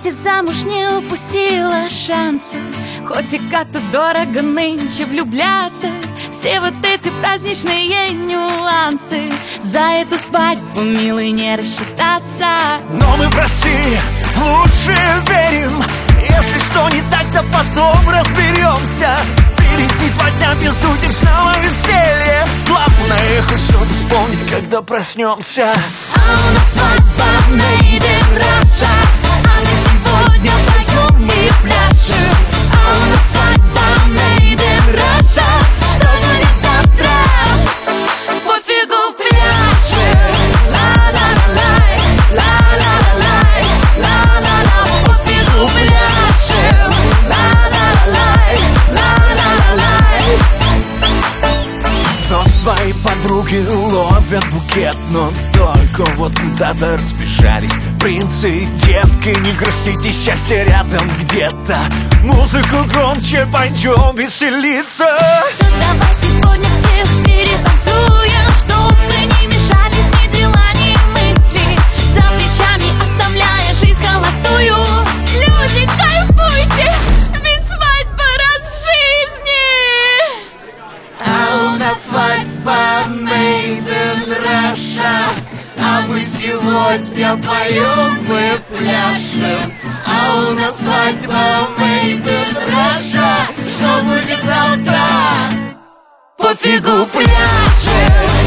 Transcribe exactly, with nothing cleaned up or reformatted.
выйти замуж не упустила шанса. Хоть и как-то дорого нынче влюбляться. Все вот эти праздничные нюансы. За эту свадьбу, милый, не рассчитаться. Но мы в России лучше верим. Если что не так, то потом разберемся. Впереди два дня безудержного веселья. Главное хоть что-то вспомнить, когда проснемся. А у нас свадьба made in Russia. А мы сегодня поем и пляшем. А у нас свадьба made in Russia. Что будет завтра? Пофигу, пляшем. Ла-ла-ла-лай, ла-ла-ла-лай, ла-ла-ла. Пофигу, пляшем. Ла-ла-ла-лай, ла-ла-ла-лай. Вновь твои подруги ловят букет, но только вот куда-то разбежались. Принцы и девки, не грустите, счастье рядом где-то. Музыку громче, пойдем веселиться. Да давай сегодня все в мире танцуем, чтобы не мешались ни дела, ни мысли. За плечами оставляя жизнь холостую. Люди, кайфуйте, ведь свадьба раз в жизни. А у нас свадьба made in Russia. А мы сегодня поем и пляшем. А у нас свадьба made in Russia. Что будет завтра? Пофигу, пляшем.